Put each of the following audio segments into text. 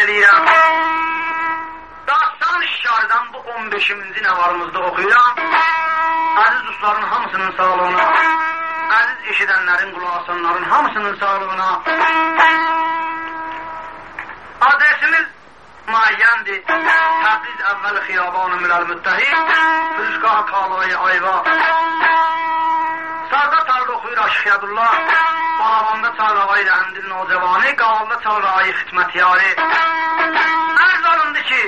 edirəm. Dastan şişarıdan bu 15-ci nəvarımızda oxuyuram. Əziz dostların hamısının sağlığına, əziz eşidənlərin, qulaq asanların hamısının sağlığına. Adresimiz müəyyəndir. Təbriz əvvəl xiyabanı Müləl-Müttəhid, Fırışqah Kalayı Ayva. Sarda tarda oxuyur Aşıqiyadullah, Balavanda Çarrağayı Rəhəndil Nocavani, Qavalda Çarrağayı Xidmətyari. Ərz alındı ki,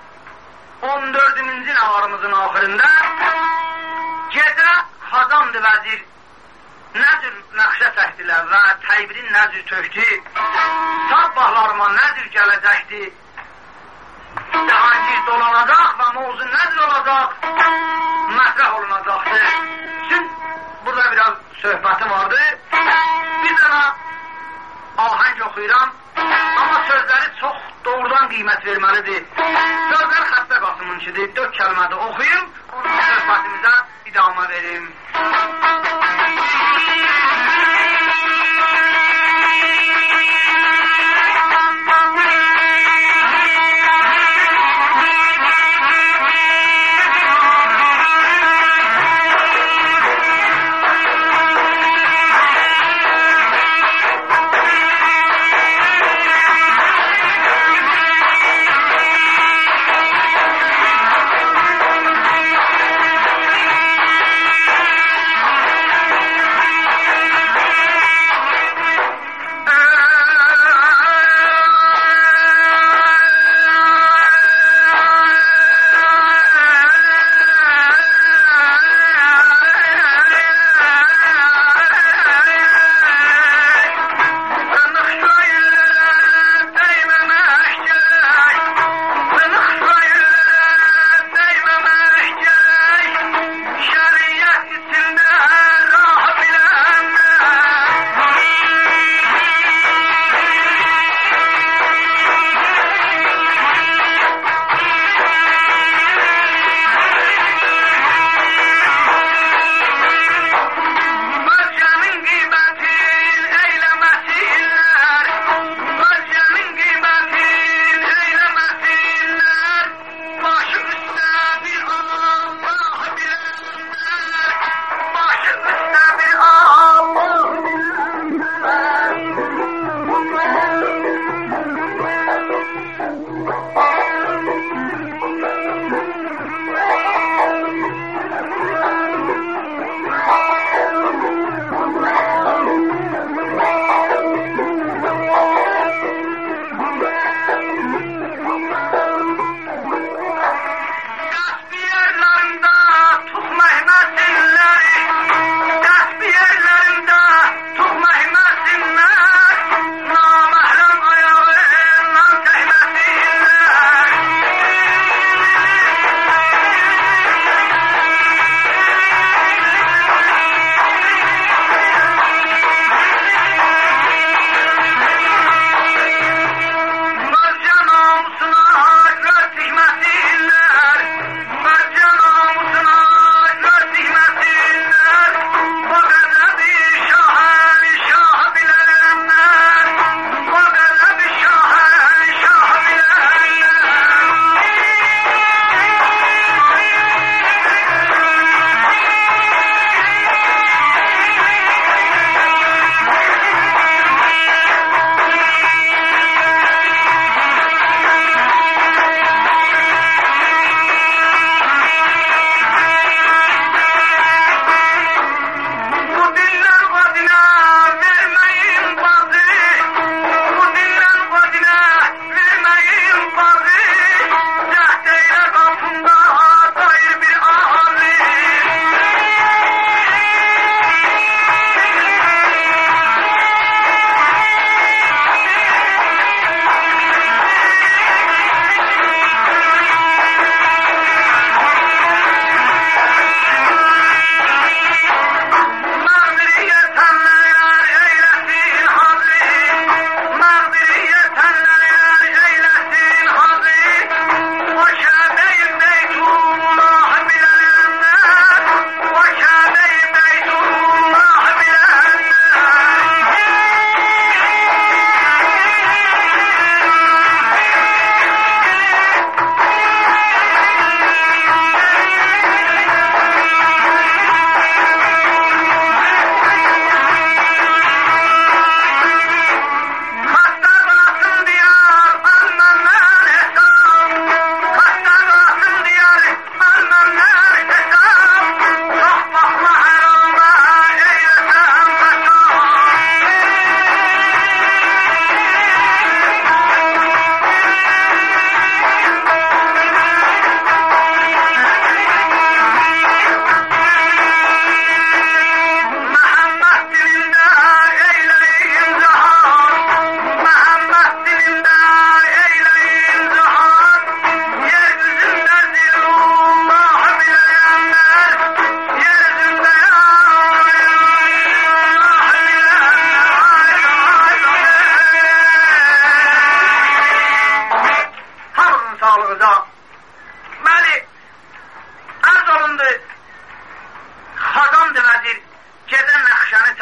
14-cü nəvarımızın axırında gecə Xazandı vəzir nə cür nəqşə çəkdilər və Təybirin nə cür tökdü, sabbahlarıma nə cür gələcəkdi, Cahangir dolanacaq və mövzu nə cür olacaq, mətrəh olunacaqdır. Çünki burada biraz söhbəti vardı. Bir dənə ahəng oxuyuram, amma sözləri çox doğrudan qiymət verməlidir. Sözlər Xəstə Qasımınkidir, 4 kəlmədə oxuyum, söhbətimizə idamə verim.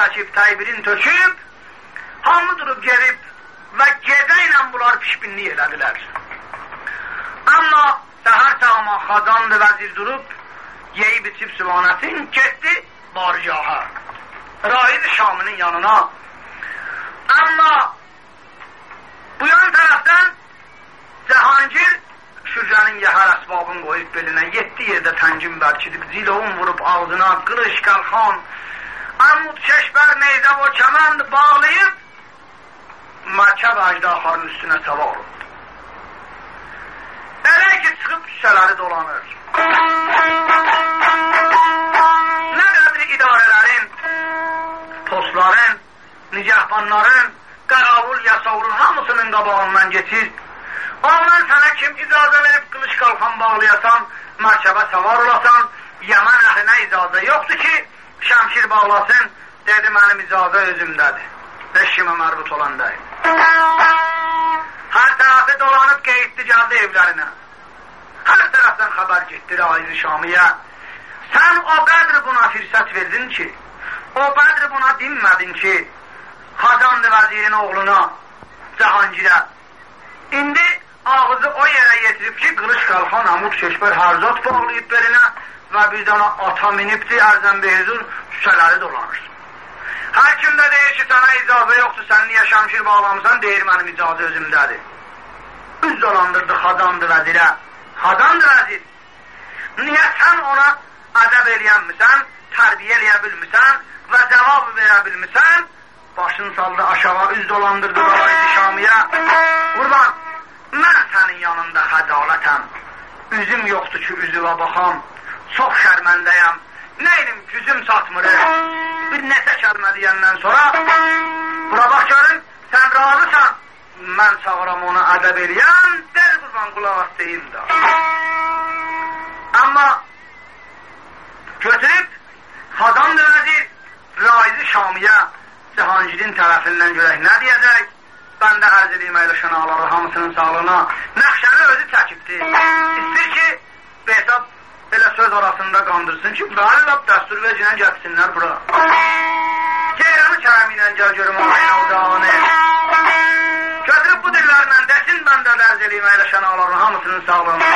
çəkib, təybirin töküb, hamı durub gedib və gecə ilə bunlar pişbinlik elədilər. Amma səhər sağma xazandı vəzir durub, yeyib içib süvanətin, getdi barcaha, Raid Şaminin yanına. Amma bu yan tərəfdən Cəhangir Şürcənin yəhər əsbabını qoyub belinə, 7 yerdə təngin bərkidib, zilovun vurub ağzına, qılış, qalxan, armud, keşbər, neydə o kəmənd bağlayıb, mərkəb əcdaxarın üstünə səvar oldu. Elə ki, çıxıb küçələri dolanır. Nə qədri idarələrin, postların, nicəhbanların, qəravul, yasavurun hamısının qabağından geçir. Ondan sənə kim icazə verib qılış qalxan bağlayasan, mərkəbə səvar olasan, Yaman əhlinə icazə yoxdur ki, şəmşir bağlasın, dedi mənim icazə özümdədir. Eşkimə mərbut olan deyil. Hər tərəfi dolanıb qeyddi, gəldi evlərinə. Hər tərəfdən xəbər getdi Raid Şamiyə. Sən o qədri buna fürsət verdin ki, o qədri buna dinmədin ki, Xazandı vəzirin oğluna, Cəhangirə. İndi ağzı o yerə yetirib ki, qılış qalxan, amud, keşbər, hərzat bağlayıb belinə və bir dana ata minibdi, ərzən behzun küçələri dolanır. Hər kim də deyir ki, sənə icazə yoxdur, sən niyə şəmşir bağlamısan, deyir mənim icazə özümdədir. Üz dolandırdı Xazandı vəzirə. Xazandı vəzir, niyə sən ona ədəb eləyənmisən, tərbiyə eləyə bilmirsən və cavab verə bilmirsən, başını saldı aşağı, üz dolandırdı Raid Şamiyə. Qurban, mən sənin yanında xəcalətəm. Üzüm yoxdur ki, üzüvə baxam. Çox şərməndəyəm. Neydim, güzüm çatmır. Bir neçə kəlmə deyəndən sonra, bura bax görün, sən razısan. Mən çağıram ona ədəb eləyəm, der qurban qulaq as deyim də. Amma götürüb, Xazandı vəzir Raid Şamiyə Cəhangirin tərəfindən görək nə deyəcək? Ben de arz edeyim eyleşen ağları hamısının sağlığına. Nəxşəni özü çəkibdir. İstir ki, Behzad elə söz arasında qandırsın ki, bari lap dəstur vecinə gətirsinlər bura. Ceyranı kərəm ilə gəl görüm ayna udağını. Götürüb bu dillərlə desin, ben de arz edeyim eyleşen ağları hamısının sağlığına.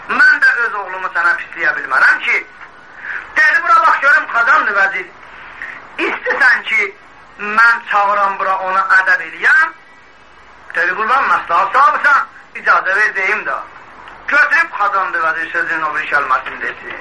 mən də öz oğlumu sənə pisləyə bilmərəm ki, dedi, bura bax görüm Xazan vəzir, istəsən ki, mən çağıram bura onu ədəb eləyəm, dedi, qurban məsləhət sahabısan, icazə ver deyim də, götürüb Xazan vəzir sözün o bir kəlməsini desin.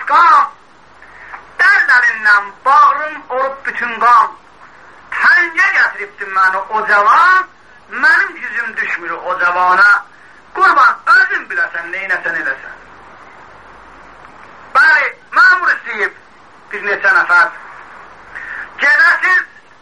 başqam, dərd əlindən bağrım olub bütün qan, təngə gətiribdim məni o cavan, mənim yüzüm düşmür o cavana, qurban özün biləsən, neynəsən eləsən. Bəli, məmur istəyib bir neçə nəfər, gedəsiz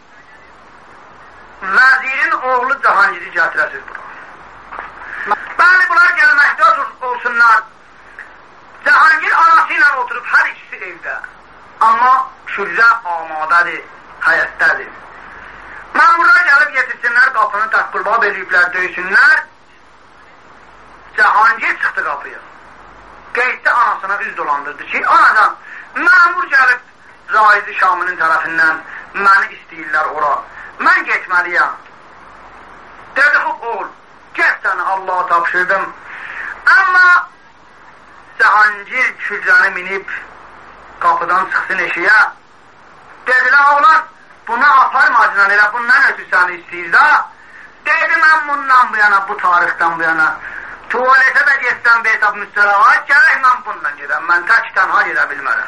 vəzirin oğlu Cahangiri gətirəsiz bura. Bəli, bunlar gəlməkdə olsunlar. Cahangir anası ilə oturub hər ikisi evdə. Amma şürcə amadədir, həyətdədir. Məmurlar gəlib yetirsinlər, qapını təqbülbab eləyiblər, döysünlər. Cahangir çıxdı qapıya. Qeyddə anasına üz dolandırdı ki, anadan, məmur gəlib Zahid-i Şaminin tərəfindən məni istəyirlər ora. Mən getməliyəm. Dedi, oğul, get səni Allah'a tapşırdım. Amma Cahangir kücrəni minib qapıdan çıxsın eşiyə. Dedilər, oğlan, buna aparmacınan elə, bundan ötü səni istəyir da. Dedi, mən bundan bu yana, bu tarixdən bu yana, tuvaletə də getsən Behtab Müstəlağa, gərək mən bundan gedəm, mən tək tənha gedə bilmərəm.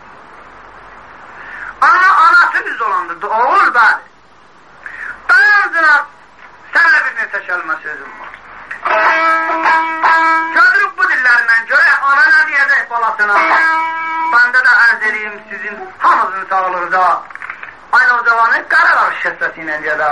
Ana, anası düz dolandırdı, oğul, bəli. Dayancılar, sənlə bir neçə kəlmə sözüm var. Gördürüb bu dillərindən görək, ana nə deyəcək balasına. Bəndə də ərz edeyim sizin hamızın sağlığıda. Aynı o cavanı qaralar şəssəsi ilə gədə.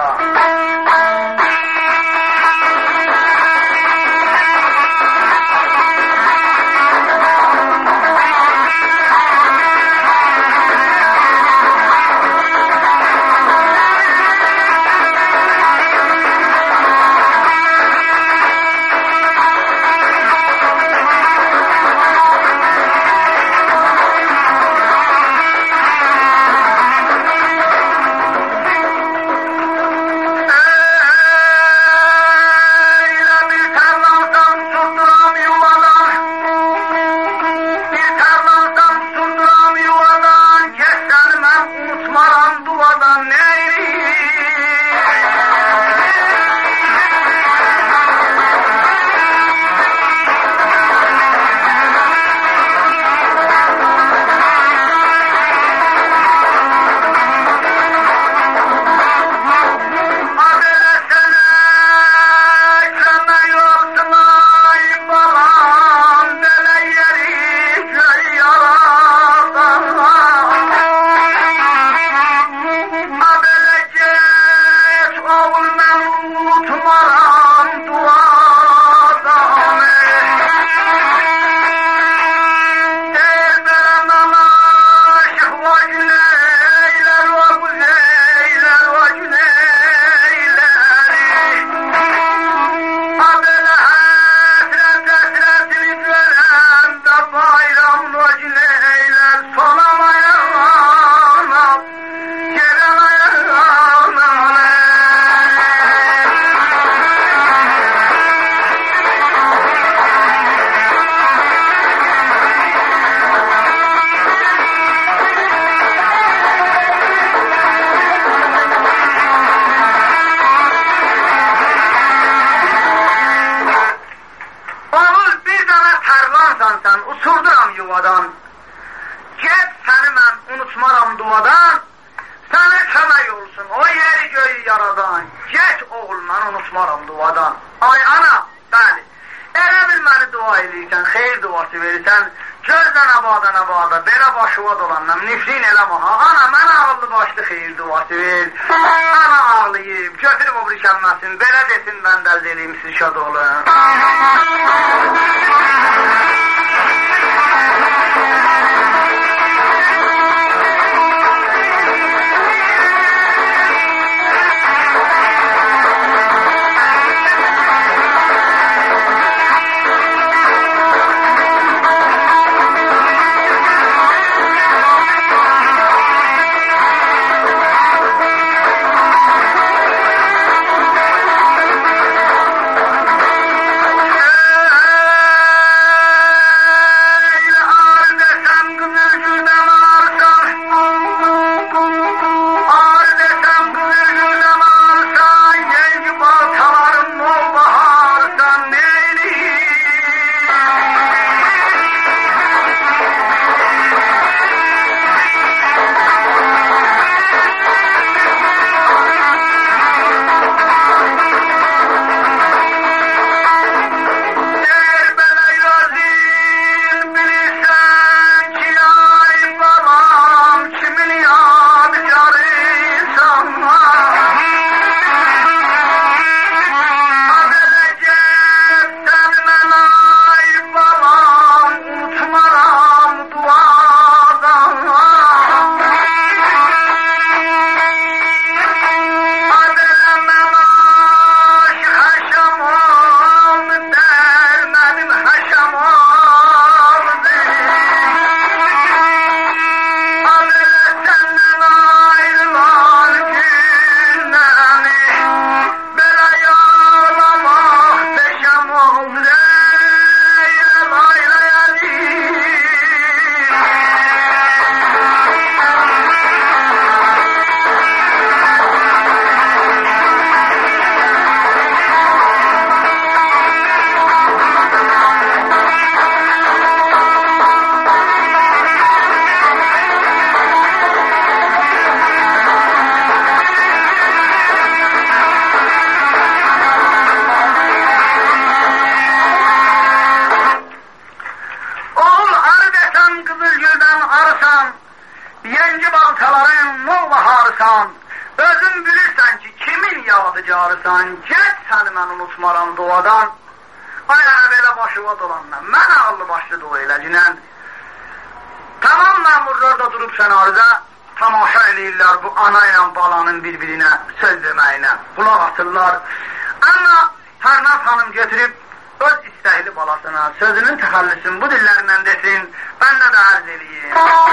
Deyəsən qızıl güldən arısan, yengi baltaların nol baharısan, özün bilirsən ki, kimin yadigarısan, get səni mən unutmaram duadan. Ay belə başıva dolanla, mən ağlı başlı dua eləcinən. Tamam məmurlar da durub sənarıda tamaşa eləyirlər bu ana ilə balanın bir-birinə söz deməyinə, qulaq atırlar. Amma Pərnaz xanım getirib öz istəkli balasına sözünün təxəllisin bu dillərindən desin, mən də ərz eləyim.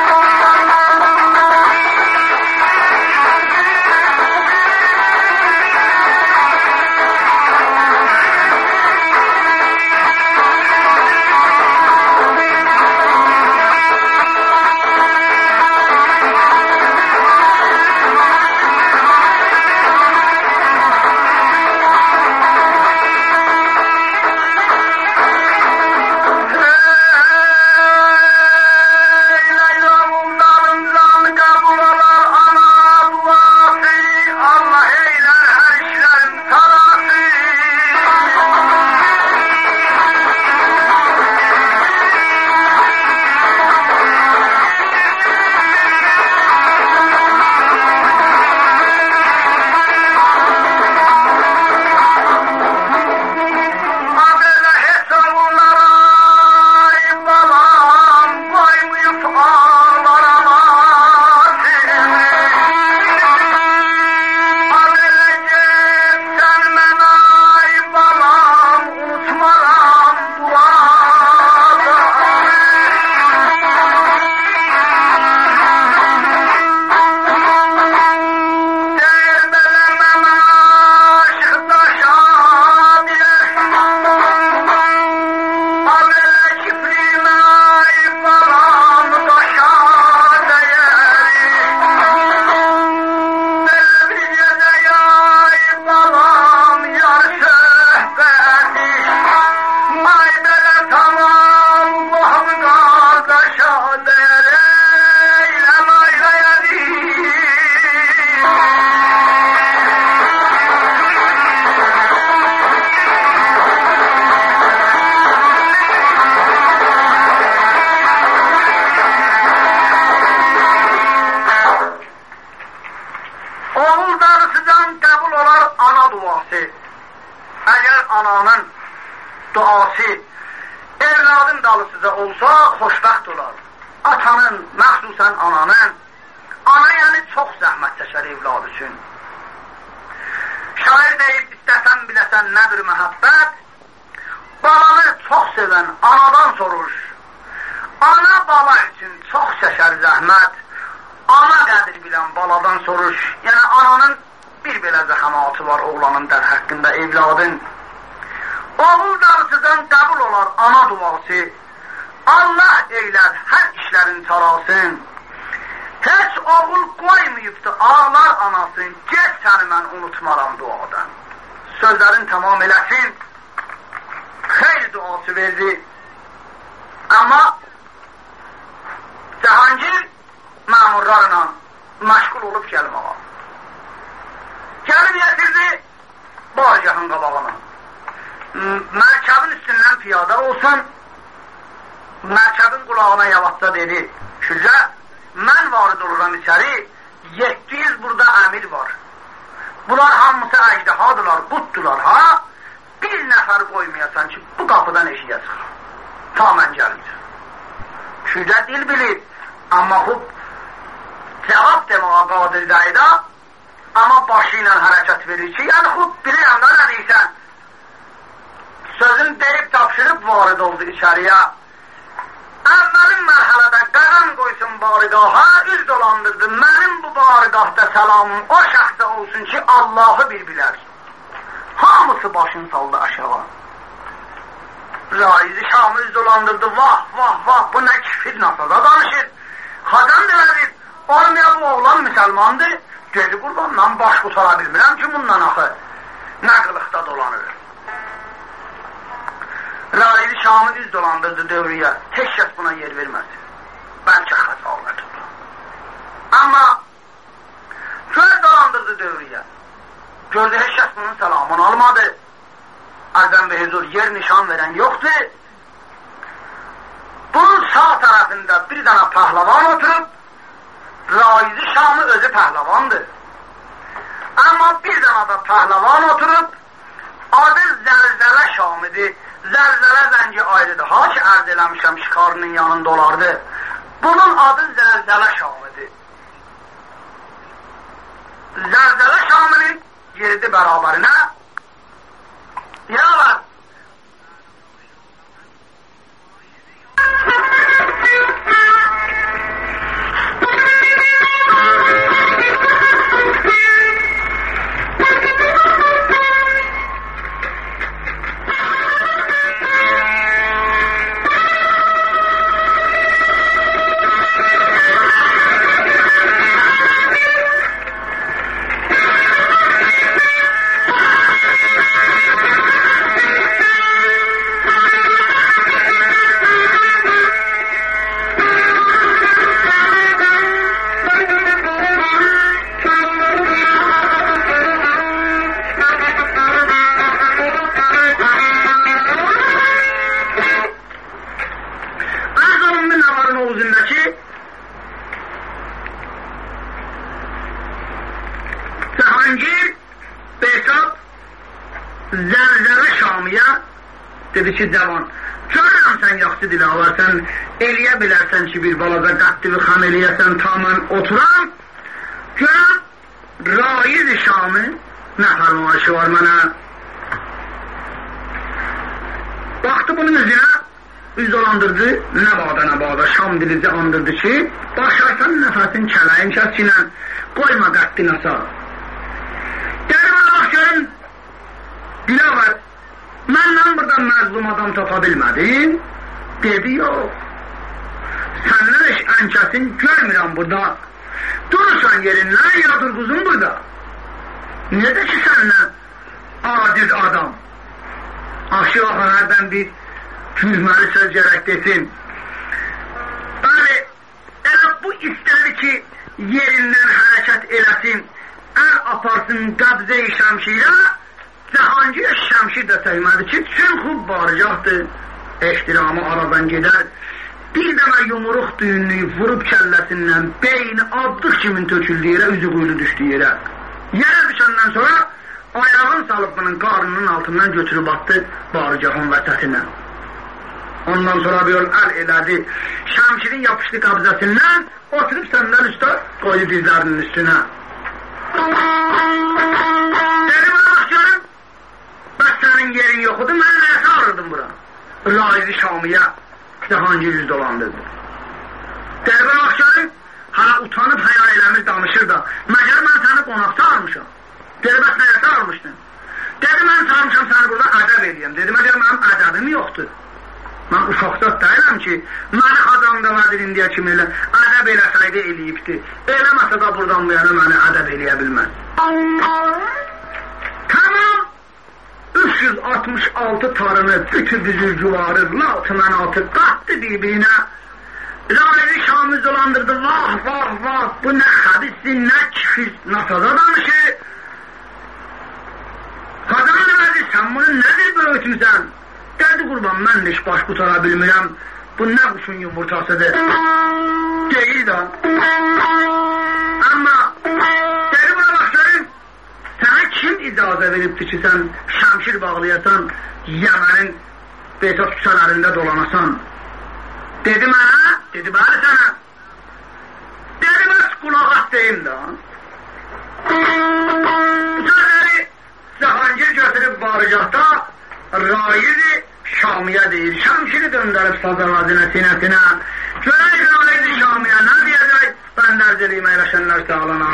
Gördü heç kəs bunun səlamını almadı. Ərdən və huzur yer nişan verən yoxdur. Bunun sağ tərəfi cəmaatında bir dənə pəhləvan oturub, Raizi Şamı özü pəhləvandır. Amma bir dənə də pəhləvan oturub, adı Zəlzələ Şamidir. Zəlzələ zəngi ayrıdır. Ha ki, ərz eləmişəm, şikarının yanında olardı. Bunun adı Zəlzələ Şamidir. Zəlzələ Şaminin yeridir bərabərinə. Yaralar. Dedi ki, cavan, görürəm sən yaxşı dil alarsan, eləyə bilərsən ki, bir balaca qəddivi xam eləyəsən, tamam oturam, görəm, Raiz-i Şamı, nə fərmayışı var mənə? Baxdı bunun üzünə, üz dolandırdı, nə bağda, Şam dilici andırdı ki, başarsan nəfəsin kələyin kəskinə, qoyma qəddin asa. Gəlir bana bax görün, Dilavər, məndən burada məzlum adam tapa bilmədin? Dedi, yox. Səndən heç ənkəsin görmürəm burada. Durursan yerindən, ya durquzun burada. Nədir ki səndən aciz adam? Aşağı hərdən bir cüzməli söz gərək desin. Bəli, elə bu istədi ki, yerindən hərəkət eləsin, əl aparsın qəbzə-i şəmşirə, Cəhangir Şəmşir də təhmədi ki, çün xub barcaqdır, ehtiramı aradan gedər, bir dənə yumruq düyünlüyü vurub kəlləsindən, beyni abdıq kimin töküldü yerə, üzü quyulu düşdü yerə. Yerə düşəndən sonra ayağın salıb bunun qarnının altından götürüb attı barcağın vətətinə. Ondan sonra bir yol əl elədi, Şəmşirin yapışdı qabzəsindən, oturub səndən üstə qoydu dizlərinin üstünə. Dedi bana bax görüm, bəs sənin yerin yoxudur, mən nəyə çağırırdım bura? Raiz-i Şamiyə Cəhangir yüz dolandırdı. Dedi bana bax görüm, hala utanıb həya eləmiş danışır da, məgər mən səni qonaq çağırmışam. Dedi bəs nəyə çağırmışdın? Dedi mən çağırmışam səni burada ədəb eləyəm. Dedi məgər mənim ədəbim yoxdur. Mən uşaqsat deyiləm ki, məni adamda vəzirin deyə kimi elə ədəb eləsəydi eləyibdi. Eləməsə da buradan bu yana məni ədəb eləyə bilməz. Tamam, 366 tarını, bütün düzü cuvarı, altı mənatı qattı bir-birinə. Raiz-i Şamı dolandırdı, vah vah vah, bu nə xəbissin, nə kifir, nasaza danışır. Qazan demədi, sən bunu nədir böyütmüsən? Dedi qurban, mən də iş baş qutara bilmirəm, bu nə quşun yumurtasıdır? Deyil da. Amma, dedi buna bax görüm, sənə kim icazə veribdir ki, sən şəmşir bağlayasan, Yəmənin Behzad küçələrində dolanasan? Dedi mənə, dedi bəli sənə. Dedi bəs qulaq deyim da. Bu sözləri Cəhangir götürüb barıcaqda, Raiz-i Şamiyə deyir, Şəmşiri döndərib sazavazına, sinəsinə, görək Raiz-i Şamiyə nə deyəcək, mən dərz eləyim əyləşənlər sağlana.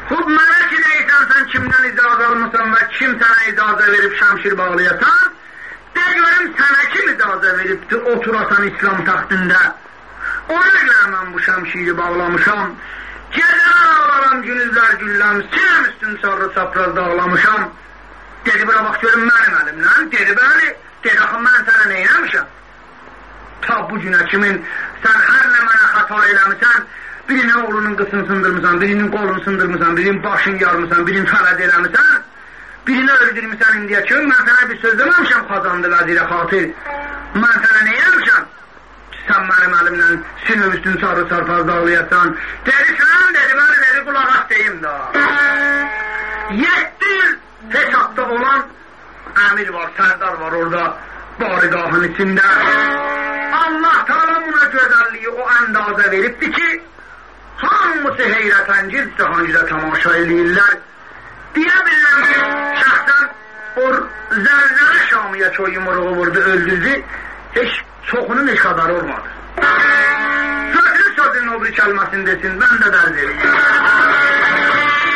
Xub, mənə ki deyirsən, sən kimdən icazə almışsan və kim sənə icazə verib şamşir bağlayasan, de görüm sənə kim icazə veribdi oturasan İslam taxtında. Ona görə mən bu şamşiri bağlamışam. Gecələr ağlaram, günüzlər gülləm, sinəm üstün sarı çaprazda ağlamışam. Dedi, bura bax görüm mənim əlimdən. Dedi, bəli. Dedi, axı, mən sənə neynəmişəm? Ta bu günə kimin sən hər nə mənə xata eləmişsən, birinin oğlunun qısını sındırmışsan, birinin qolunu sındırmışsan, birinin başını yarmışsan, birinin fələd eləmişsən, birini öldürmüşsən indiyə ki, mən sənə bir söz deməmişəm xazandı vəzirə xatir. Mən sənə neynəmişəm? Sən mənim əlimlə sinir üstün sarı sarpazda ağlayasan. Dedi, sən dedi, bəli dedi, qulaq as deyim da. 7 il Fesatda olan əmir var, sərdar var orada, barigahın içində. Allah Teala buna gözəlliyi o əndazə veribdi ki, hamısı heyrətəngiz Cahangirə tamaşa eləyirlər. Deyə bilirəm ki, şəxsən o zəlzələ Şamiyə ki o yumruğu vurdu, öldürdü, heç çoxunun heç xəbəri olmadı. Sözün o bir kəlməsini desin, mən də dərz eləyim.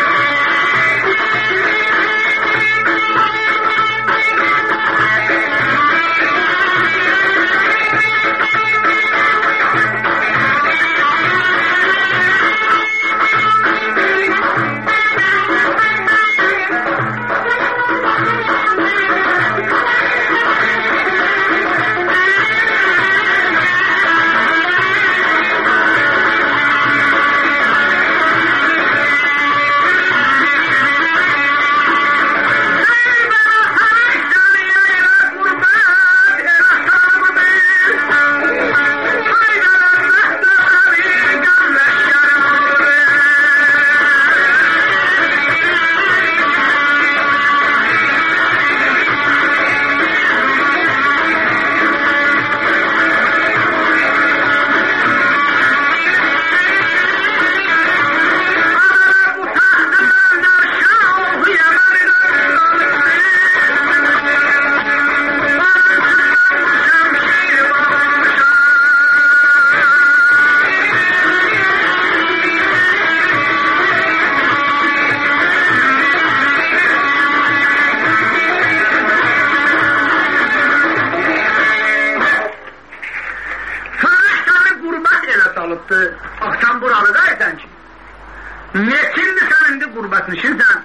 Akşam buralıdaysan ki, neçindir sen indi gurbetmişinsən?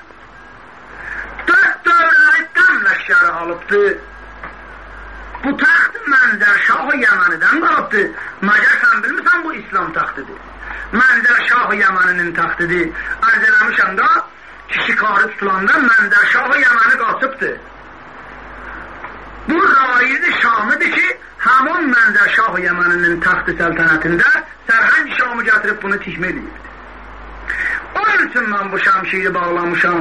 4 dövrləri qəmləşləri alıbdı. Bu taxt Mənzər Şah-ı Yəmənidən qalıbdı. Məgər sən bilmirsən bu İslam taxtıdır. Mənzər Şah-ı Yəməninin taxtıdır. Arz eləmişəm da ki, şikarı tutulanda Mənzər Şah-ı Yəməni qaçıbdır. Bu raiz-i Şamıdır ki, həmin Mənzər Şah-ı Yəməninin taxtı səltənətində Sərhəng Şamı gətirib bunu tikmə edibdir. Onun üçün mən bu şamşiri bağlamışam.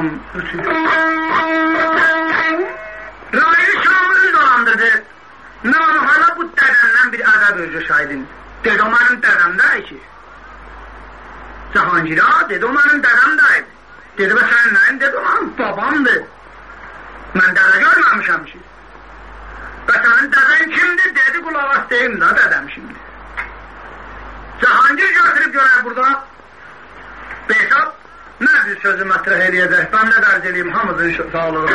Raiz-i Şamı üz dolandırdı. Namı hala bu dədəmdən bir ədəb özü şahidin. Dedi, o mənim dədəmdədir ki. Cahangir'a, dedi, o mənim dədəmdədir. Dedi, və sən nəyim? Dedi, o mənim babamdır. Mən dədə görməmişəm ki. Və sənin dədən kimdir? Dedi, qulaq as deyim da, dədəm şimdi. Cahangir götürüb görər burada. Behzad, nə bir sözü mətrəh eləyəcək? Mən də dərc eləyim, hamızın sağlığı.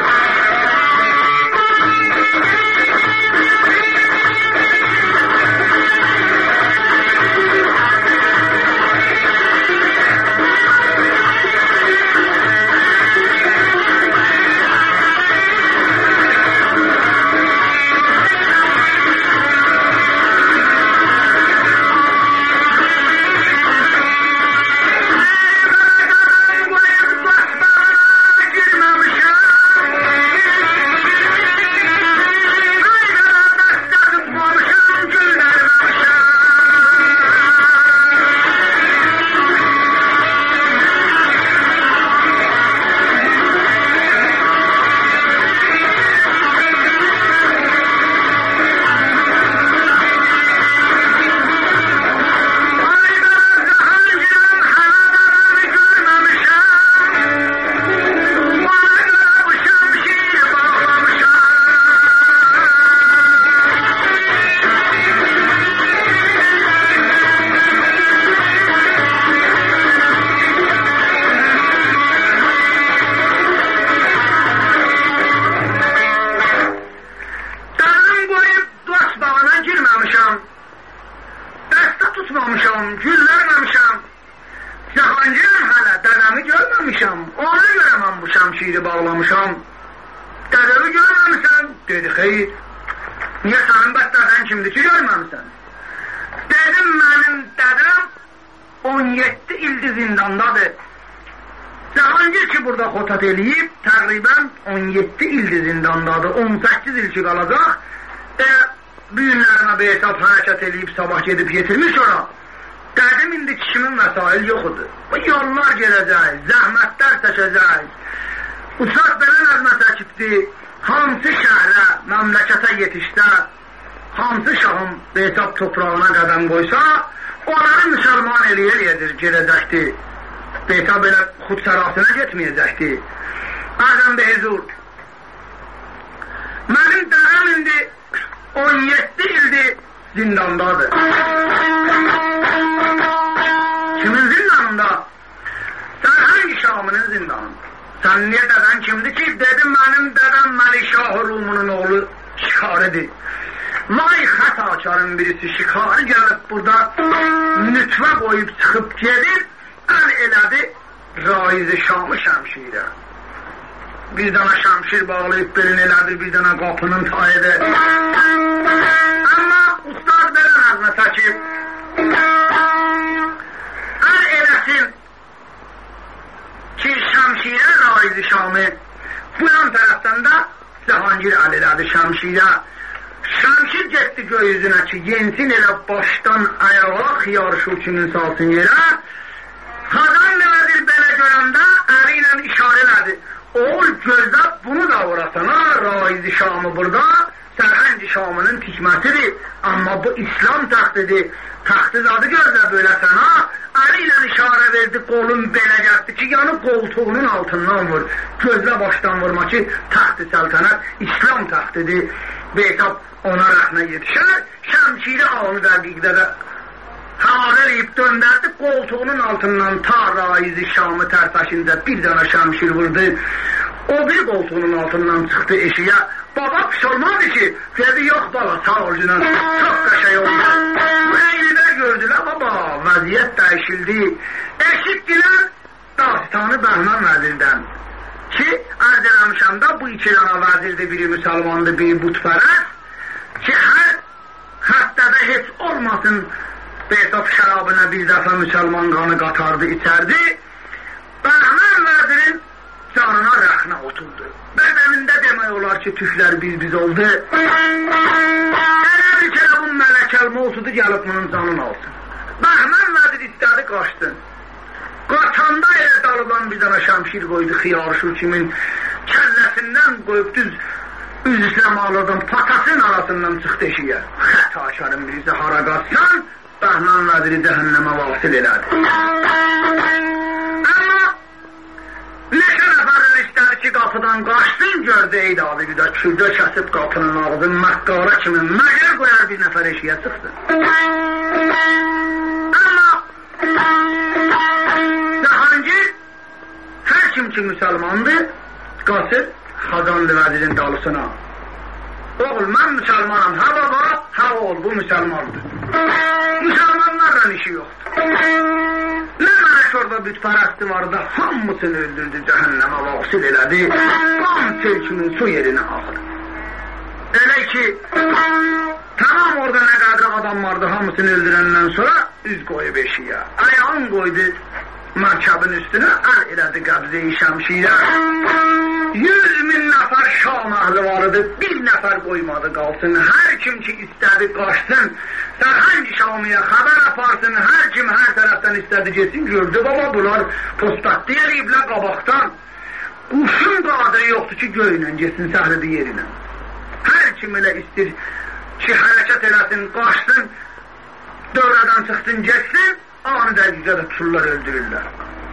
Bağlamışam, ona görə mən bu şəmşiri bağlamışam. Dədəvi görməmişsən? Dedi, xeyr. Niyə sənin bədlədən kimdir ki, görməmişsən? Dedim, mənim dədəm 17 ildir zindandadır. Cahangir ki, burada xotat eləyib, təqribən 17 ildir zindandadır. 18 il ki, qalacaq. Büyünlərimə beytab hərəkət eləyib, sabah gedib yetirmiş ora. Dədim indi kişimin vəsail yoxudur. Bu yollar gələcək, zəhmətlər çəkəcək. Uçaq belə nəzmə çəkibdir, hansı şəhərə, məmləkətə yetişdə, hansı şahın beytab toprağına qədəm qoysa, onları müsəlman eləyəcəkdir, gedəcəkdir. Beytab elə xud sərasına getməyəcəkdir. Ədəm də huzur. Mənim dədəm indi 17 ildir zindandadır. Kimin zindanında? Sərhəng Şamının zindanında. Sən niyə dədən kimdir ki? Dedim, mənim dədəm Məlikşah Rumunun oğlu şikaridir. Vay xətakarın birisi şikari gəlib burada nütvə qoyub çıxıb gedib, əl elədi Raiz-i Şamı şəmşirə. Bir dana şəmşir bağlayıb belin elədi, bir dana qapının tayıdır. Amma ustad belə nəzmə çəkib, əl eləsin ki, şəmşirə Raiz-i Şamı, bu yan tərəfdən də Cahangir əl elədi şəmşirə. Şəmşir getdi göyüzünə ki, yensin elə başdan ayağa xiyar şukimin salsın yerə. Xazan nədir belə görəndə əli ilə işarə elədi. Oğul gözlə bunu da vurasana, Raiz-i Şamı burada, Sərhəng Şamının tikməsidir. Amma bu İslam taxtıdır. Taxtı zadı gözlə belə sana, əli ilə işarə verdi, qolun belə gəldi ki, yanı qoltuğunun altından vur. Gözlə başdan vurma ki, taxtı səltənət İslam taxtıdır. Beytab ona rəxmə yetişər, şəmşiri ağını dəqiqdə də havalı eləyib döndərdi, qoltuğunun altından ta Raiz-i Şamı tərpəşində bir dənə şəmşir vurdu. O bir qoltuğunun altından çıxdı eşiyə. Baba pis olmadı ki, dedi, yox bala, sağ ol cünən, çox qəşəy oldu. Bu eynidə gördülər, baba, vəziyyət dəyişildi. Eşitdilər dastanı Bəhmən vəzirdən ki, ərz eləmişəm də bu iki dana vəzirdir, biri müsəlmandır, biri butpərəst ki, hər həftədə heç olmasın Beytab şərabına bir dəfə müsəlman qanı qatardı, içərdi. Bəhmən vəzirin canına rəxnə oturdu. Bədənində demək olar ki, tüklər biz oldu. Elə bir kere bu mələkəlmə oturdu, gəlib bunun canını alsın. Bəhmən vəzir istədi, qaçdı. Qaçanda elə dalıdan bir dana şəmşir qoydu, xiyarşur kimin kəlləsindən qoyub düz üz İslam ağladan patasın arasından çıxdı eşiyə. Xətakarın birisi hara qaçsan, Bəhmən vəziri cəhənnəmə vasil elədi. Amma neçə nəfərlər istədi ki, qapıdan qaçsın, gördü ey dadı güdə, kürdə kəsib qapının ağzını məqqara kimi məgər qoyar bir nəfər eşiyə çıxdı. Amma Cahangir hər kim ki müsəlmandır, qaçır Xazanlı vəzirin dalısına. Oğul, mən müsəlmanam, hə baba, hə oğul, bu müsəlmandır. Müsəlmanlarla işi yoxdur. Nə mələk orada bütpərəsti vardı, hamısını öldürdü, cəhənnəmə vasil elədi, tam çölkünün su yerinə ağır. Elə ki, tamam orada nə qədər adam vardı, hamısını öldürəndən sonra üz qoyub eşiyə. Ayağın qoydu mərkəbin üstünə, əl elədi qəbzi-i şəmşirə. 100.000 nəfər Şam əhli vardı, bir nəfər qoymadı qalsın. Hər kim ki istədi qaçsın, Sərhəng Şamiyə xəbər aparsın, hər kim hər tərəfdən istədi getsin, gördü baba bunlar postaqdı eləyiblər qabaqdan. Quşun qadiri yoxdur ki göylə getsin səhridir yerinə. Hər kim elə istir ki hərəkət eləsin, qaçsın, dövrədən çıxsın, getsin, anı dəqiqədə tuturlar, öldürürlər.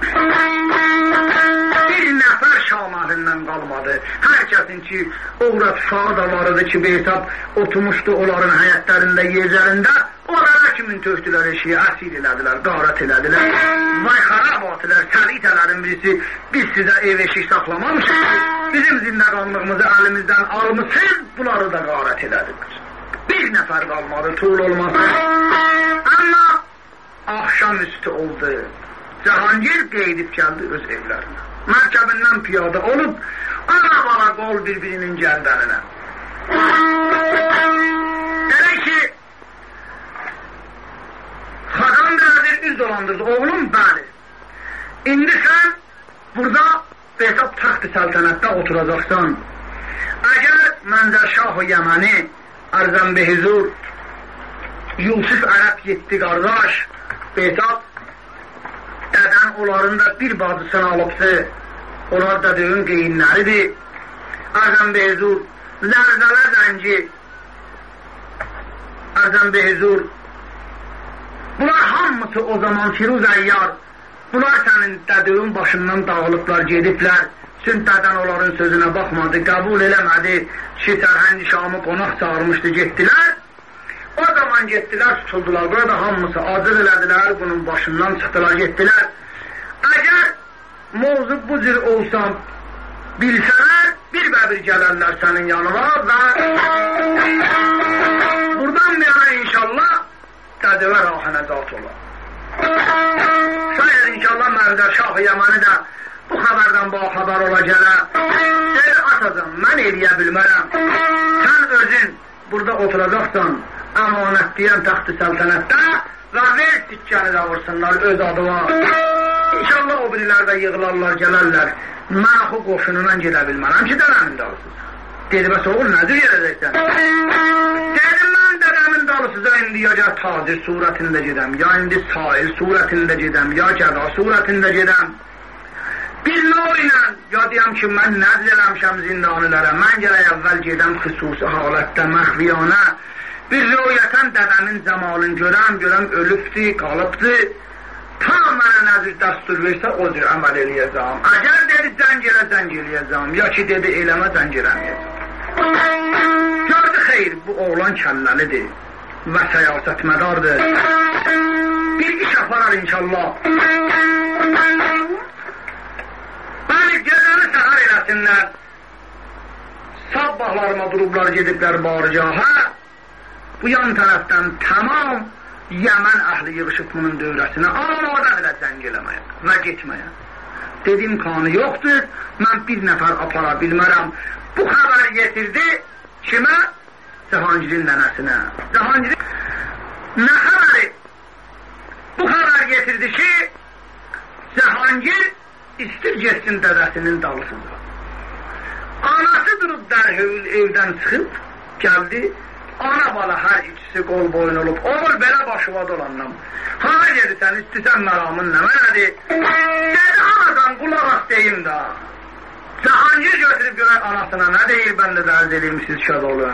Bir nəfər Şam əhlindən qalmadı. Hər kəsin ki, uğrat uşağı da vardı ki, Beytab oturmuşdu onların həyətlərində, yerlərində, onlara kimin tökdülər eşiyə, əsir elədilər, qarət elədilər. Vay xarabatılar, səlitələrin birisi, biz sizə ev eşik saxlamamışıq, bizim zindəqanlığımızı əlimizdən almışsınız, bunları da qarət elədilər. Bir nəfər qalmadı, tuğul olmasın. Amma axşam üstü oldu. Cahangir qeydib gəldi öz evlərinə. Mərkəbindən piyada olub, ana bala qol bir-birinin gəndəninə. Elə ki, xadan biradir üz dolandırdı. Oğlum, bəli. İndi sən burada Behzad taxt-ı səltənətdə oturacaqsan. Əgər Mənzərşah-ı Yəməni Ərzəm Behzur Yusuf Ərəb 7 qardaş Behzad dədən onların da bir bacısını alıbdı. Onlar dədəyin qeyinləridir. Ərzəm Behzur Lərzələ zənci Ərzəm Behzur bunlar hamısı o zaman Firuz Əyyar bunlar sənin dədəyin başından dağılıblar, gediblər. Sünd dədən onların sözünə baxmadı, qəbul eləmədi ki, Sərhənd Şamı qonaq çağırmışdı, getdilər. O zaman getdilər, tutuldular. Burada hamısı acır elədilər, bunun başından çıxdılar, getdilər. Əgər mövzu bu cür olsa bilsələr, bir bəbir gələrlər sənin yanına və buradan bir yana inşallah dədəvə rahənəcat olar. Şayət inşallah Mərzərşah-ı Yəməni də bu xəbərdən baxabar ola gələ. Deyir, atacam, mən eləyə bilmərəm. Sən özün burada oturacaqsan, əmanət deyən taxt-ı səltənətdə və ver sikkəni də vursunlar öz adıma. İnşallah o birilər də yığılarlar, gələrlər. Mən axı qoşunundan gedə bilmərəm ki, dədəmin dalısız. Dedi, bəs oğul, nədir yerəcəksən? Dedim, mən dədəmin dalısıza indi ya tacir surətində gedəm, ya indi sair surətində gedəm, ya gəda surətində gedəm. Bir nol ilə, ya deyəm ki, mən nəzr eləmişəm zindanılara, mən gələk əvvəl gedəm xüsusi halətdə, məxviyanə. Bir rüyətən dədəmin cəmalını görəm, ölübdür, qalıbdır. Ta mənə nəzir dəstur versə, o cür əməl eləyəcəm. Əgər dedi, zəng eləyəcəm, ya ki, dedi, eləmə, zəng eləməyəcəm. Gördü, xeyr, bu oğlan kəlləlidir və səyasətmədardır. Bir iş aparar inşallah. Bəli, gecəni səhər eləsinlər. Sabbahlarıma durublar, gediblər barıcaha. Bu yan tərəfdən tamam Yəmən əhli yığışıb bunun dövrəsinə amadə elə zəng eləməyə və getməyə. Dedim, kanı yoxdur, mən bir nəfər apara bilmərəm. Bu xəbər getirdi kimə? Cahangirin nənəsinə. Cahangirin nə xəbəri? Bu xəbər getirdi ki, Cahangir istir getsin dədəsinin dalısında. Anası durub dərhövül evdən çıxıb, gəldi. Ana bala hər ikisi qol boyun olub. Oğul belə başıva dolandım. Hana dedi sən, istəsən məramın nə mənədir? Dedi, anadan qulaq as deyim da. Cahangir götürüb görək anasına nə deyir, mən də dərz edeyim, siz şad olun.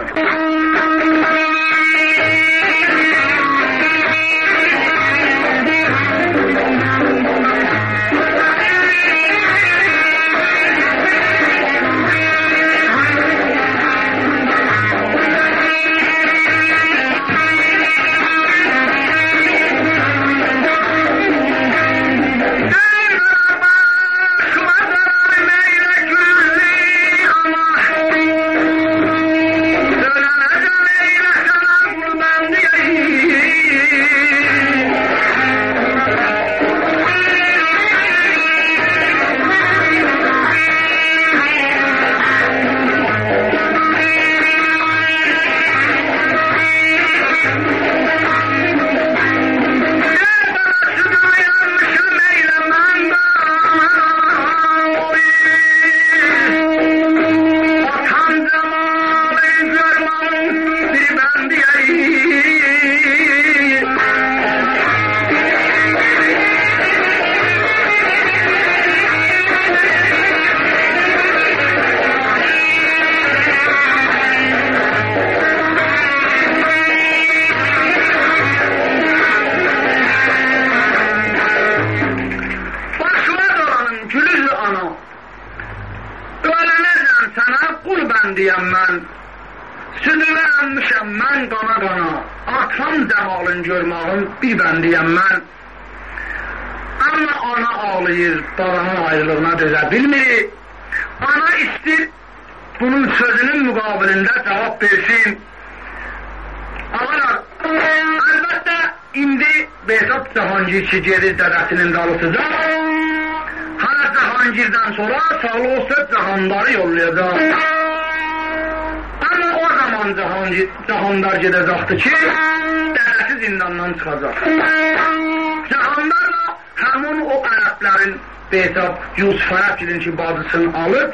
Deyəm mən, sünüvə əmmişəm mən qana, atam dəmalın görmağın bir bəndiyəm mən. Amma ana ağlayır, balanın ayrılığına dözə bilmir. Ana istir, bunun sözünün müqabilində cavab versin. Ağalar, əlbəttə indi Behzad Cahangirçi gelir dədəsinin dalısıca. Hələ Cahangirdən sonra sağlı olsa Cahandarı yollayacaq. Ama o zaman Cahandar gedəcəkdir ki, dədəsi zindandan çıxacaq. Cahandarla həmin o ərəblərin Behzad Yusuf Ərəbgilin ki, bacısını alıb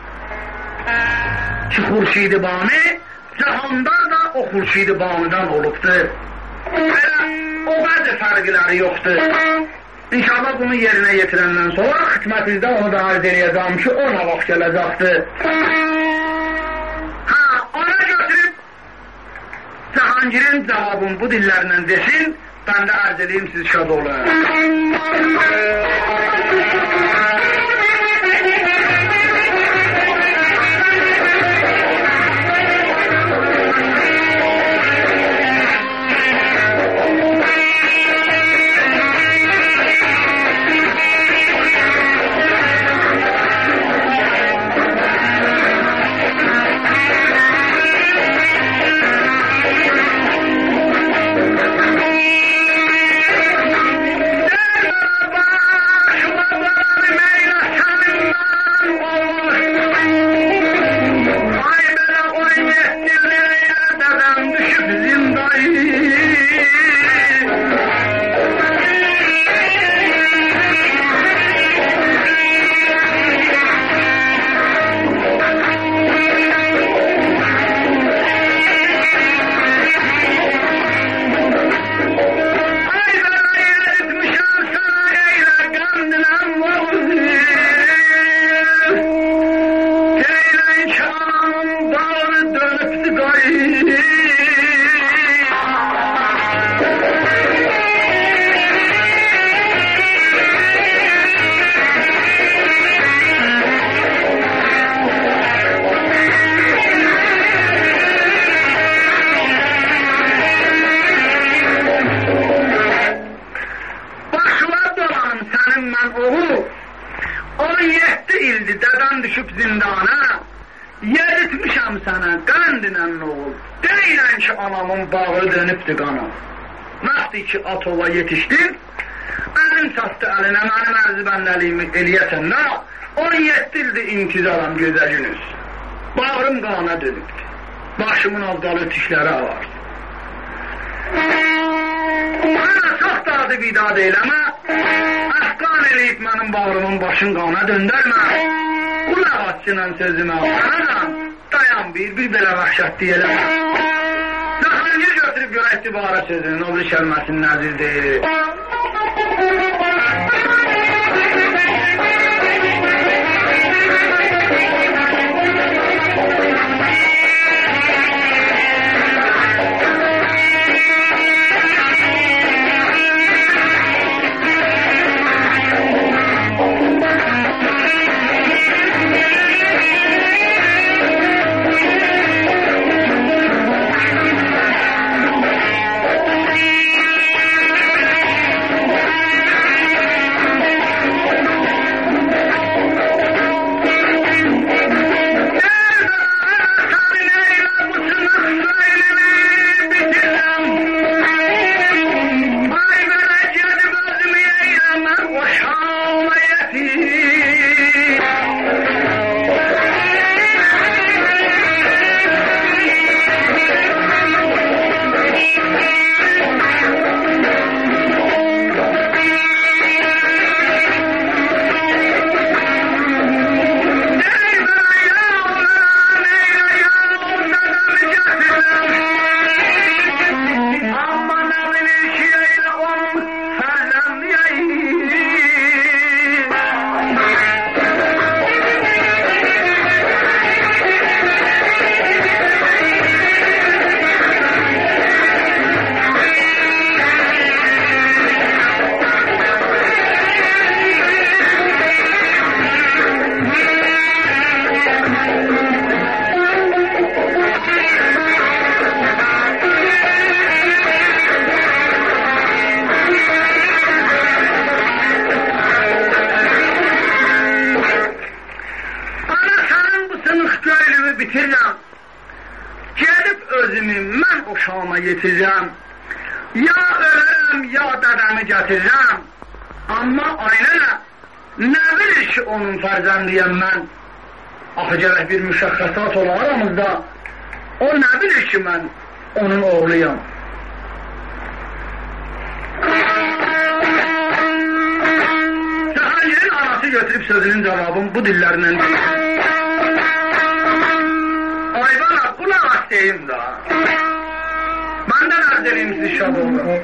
ki, Xurşid-i Bani, Cahandar da o Xurşid-i Bani'dən olubdur. O bəzi fərqləri yoxdur. İnşallah bunu yerinə yetirəndən sonra xidmətinizdə onu da arz edəcəm ki, o nə vaxt gələcəkdir. Ona götürüb Cahangirin cavabını bu dillərlə desin, ben de arz edeyim, siz şad olun. Ki Atova yetişdim, əlim çatdı əlinə, mənim ərzibənləliyimi eləyəsəndə, 17 ildir intizaram gözəliniz. Bağrım qana dönübdür, başımın azdalı tişləri var. Bana çox dadı vidad eyləmə, əhqan eləyib mənim bağrımın başın qana döndərmə, qulaq açsınən sözümə, anadan dayan bir belə vəhşətli eləmə. Cahangir götürüb görə itibara sözünün, o bir kəlməsin nəzirdir. Ya ölürüm, ya dədəmi gətirirəm. Amma aynə nə bilir ki, onun fərzəndiyəm mən? Axı gərək bir müşəxxəsat ola aramızda. O nə bilir ki, mən onun oğluyam? Cahangir'in anası götürüb sözünün cavabını bu dillərlə ay bana qulaq as deyim da. Məndən ərz edeyim siz şad olun.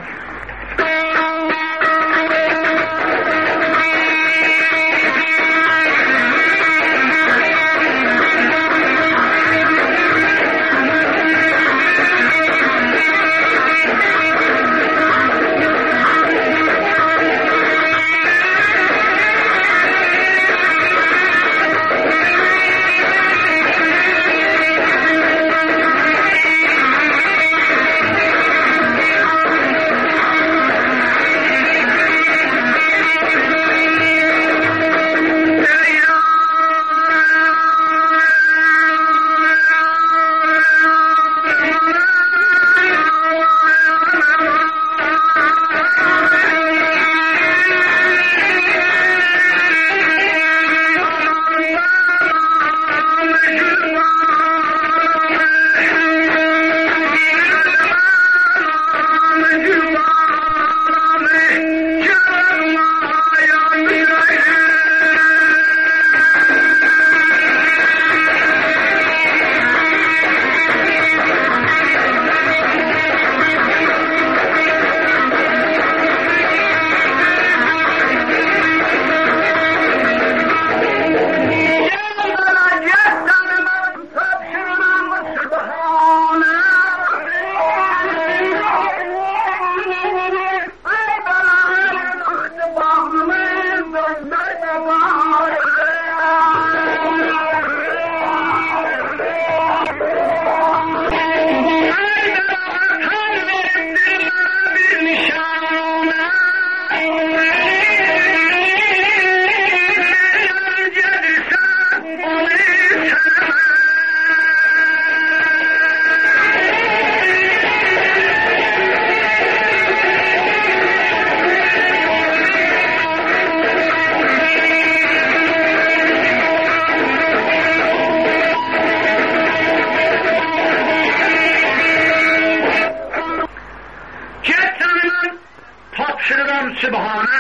Sübhane,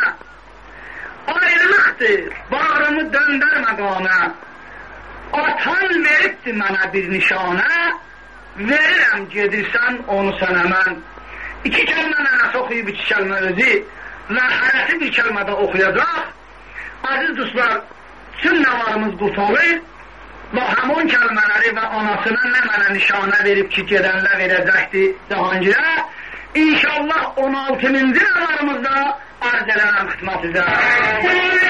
ayrılıqdır, bağrımı döndər məqamə. Atan veribdi mənə bir nişanə, verirəm gedirsən onu sənə mən. İki kəlmə mənəsi oxuyub iki kəlmə özü və hərəsi bir kəlmədə oxuyacaq. Aziz dostlar, tüm nəvarımız qurtarır və həmin kəlmələri və anasına nə mənə nişanə verib ki, gedənlə verəcəkdi Cahangirə. İnşallah 16-cı nəvarımızda arz edərəm xidmətinizə.